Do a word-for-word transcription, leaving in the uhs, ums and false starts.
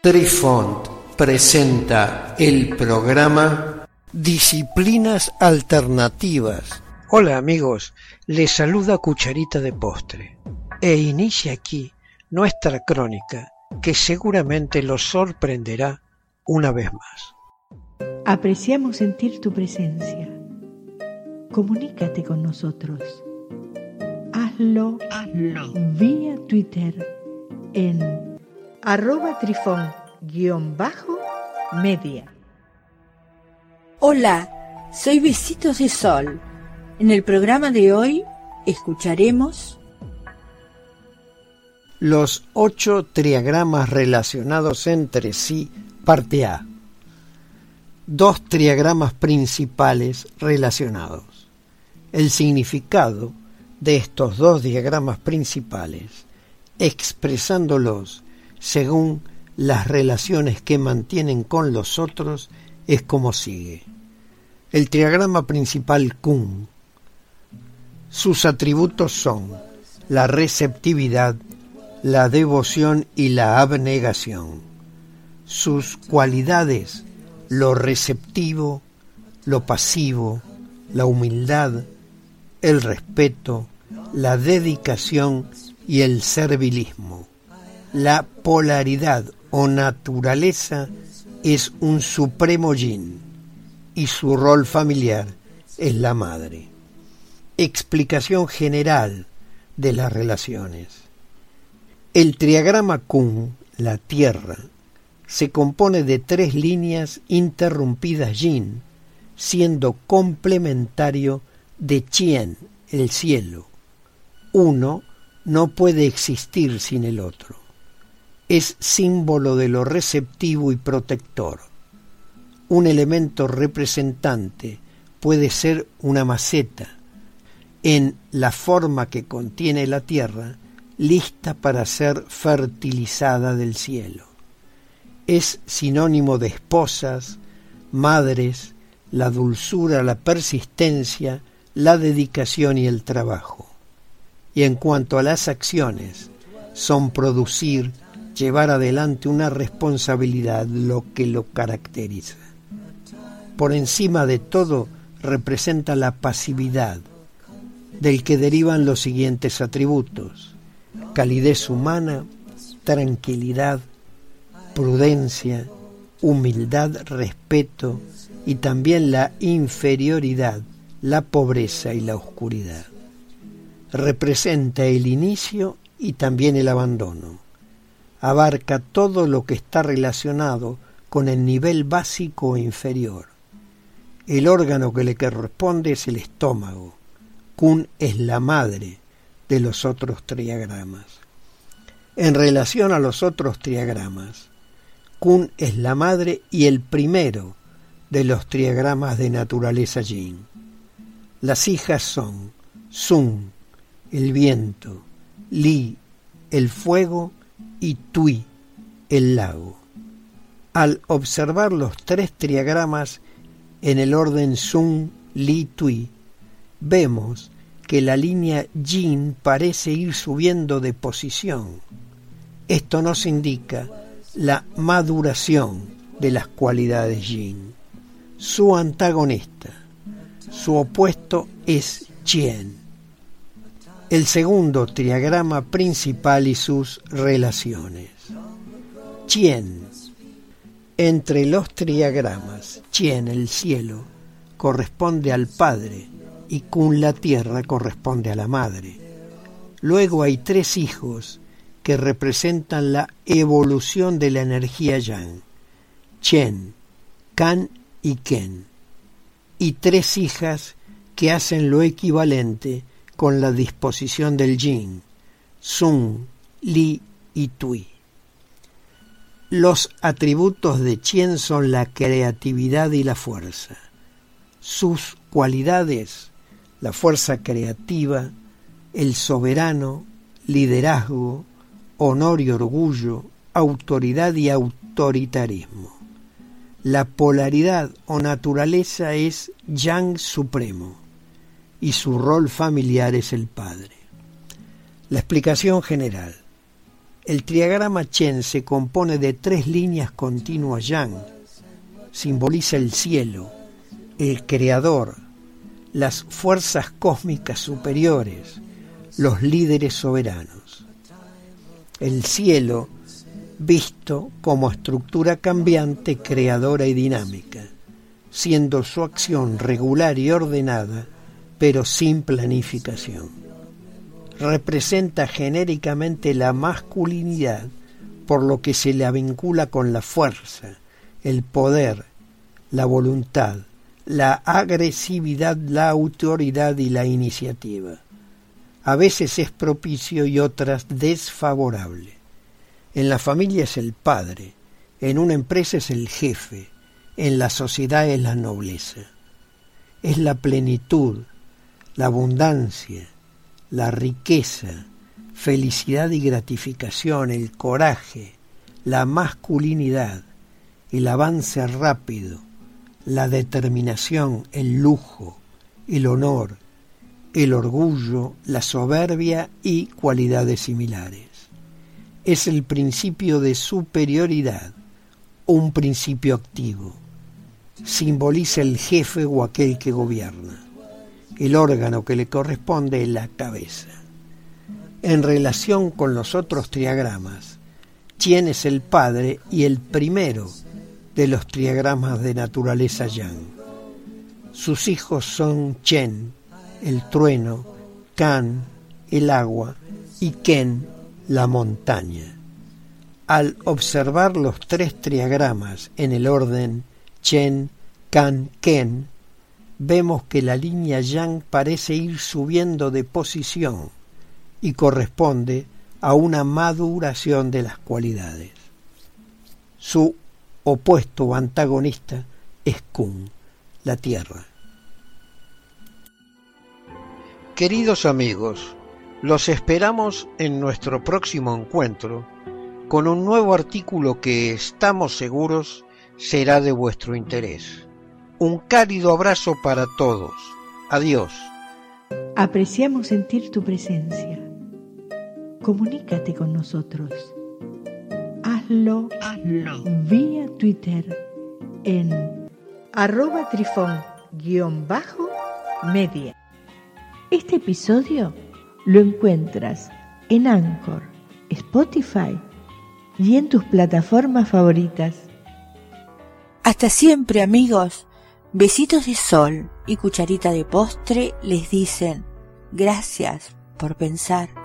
Trifont presenta el programa Disciplinas Alternativas. Hola amigos, les saluda Cucharita de Postre e inicia aquí nuestra crónica que seguramente los sorprenderá una vez más. Apreciamos sentir tu presencia. Comunícate con nosotros. Hazlo, Hazlo. vía Twitter en arroba trifón guión bajo media. Hola, soy Besitos de Sol. En el programa de hoy escucharemos los ocho triagramas relacionados entre sí, parte A. Dos triagramas principales relacionados. El significado de estos dos diagramas principales, expresándolos según las relaciones que mantienen con los otros, es como sigue. El triagrama principal Kun. Sus atributos son la receptividad, la devoción y la abnegación. Sus cualidades, lo receptivo, lo pasivo, la humildad, el respeto, la dedicación y el servilismo. La polaridad o naturaleza es un supremo yin y su rol familiar es la madre. Explicación general de las relaciones. El triagrama Kun, la Tierra, se compone de tres líneas interrumpidas yin, siendo complementario de Chien, el cielo. Uno no puede existir sin el otro. Es símbolo de lo receptivo y protector. Un elemento representante puede ser una maceta, en la forma que contiene la tierra, lista para ser fertilizada del cielo. Es sinónimo de esposas, madres, la dulzura, la persistencia, la dedicación y el trabajo. Y en cuanto a las acciones, son producir, llevar adelante una responsabilidad, lo que lo caracteriza. Por encima de todo, representa la pasividad, del que derivan los siguientes atributos: calidez humana, tranquilidad, prudencia, humildad, respeto y también la inferioridad, la pobreza y la oscuridad. Representa el inicio y también el abandono. Abarca todo lo que está relacionado con el nivel básico o inferior. El órgano que le corresponde es el estómago. Kun es la madre de los otros triagramas. En relación a los otros triagramas, Kun es la madre y el primero de los triagramas de naturaleza yin. Las hijas son Sun, el viento, Li, el fuego, y Tui, el lago. Al observar los tres triagramas en el orden Sun, Li, Tui, vemos que la línea yin parece ir subiendo de posición. Esto nos indica la maduración de las cualidades yin. Su antagonista, su opuesto es Chien. El segundo triagrama principal y sus relaciones. Chien. Entre los triagramas, Chien, el cielo, corresponde al padre y Kun, la tierra, corresponde a la madre. Luego hay tres hijos que representan la evolución de la energía yang: Chen, Kan y Ken. Y tres hijas que hacen lo equivalente con la disposición del yin: Sun, Li y Tui. Los atributos de Chien son la creatividad y la fuerza. Sus cualidades: la fuerza creativa, el soberano, liderazgo, honor y orgullo, autoridad y autoritarismo. La polaridad o naturaleza es Yang supremo y su rol familiar es el padre. La explicación general. El triagrama Chen se compone de tres líneas continuas yang. Simboliza el cielo, el creador, las fuerzas cósmicas superiores, los líderes soberanos. El cielo visto como estructura cambiante, creadora y dinámica, siendo su acción regular y ordenada, pero sin planificación. Representa genéricamente la masculinidad, por lo que se la vincula con la fuerza, el poder, la voluntad, la agresividad, la autoridad y la iniciativa. A veces es propicio y otras desfavorable. En la familia es el padre, en una empresa es el jefe, en la sociedad es la nobleza. Es la plenitud, la abundancia, la riqueza, felicidad y gratificación, el coraje, la masculinidad, el avance rápido, la determinación, el lujo, el honor, el orgullo, la soberbia y cualidades similares. Es el principio de superioridad, un principio activo. Simboliza el jefe o aquel que gobierna. El órgano que le corresponde es la cabeza. En relación con los otros triagramas, Chen es el padre y el primero de los triagramas de naturaleza yang. Sus hijos son Chen, el trueno, Kan, el agua, y Ken, la montaña. Al observar los tres triagramas en el orden Chen, Kan, Ken, vemos que la línea yang parece ir subiendo de posición y corresponde a una maduración de las cualidades. Su opuesto o antagonista es Kun, la tierra. Queridos amigos, los esperamos en nuestro próximo encuentro con un nuevo artículo que estamos seguros será de vuestro interés. Un cálido abrazo para todos. Adiós. Apreciamos sentir tu presencia. Comunícate con nosotros. Hazlo, Hazlo. vía Twitter en arroba trifón guión bajo media. Este episodio lo encuentras en Anchor, Spotify y en tus plataformas favoritas. Hasta siempre, amigos. Besitos de sol y cucharita de postre les dicen gracias por pensar.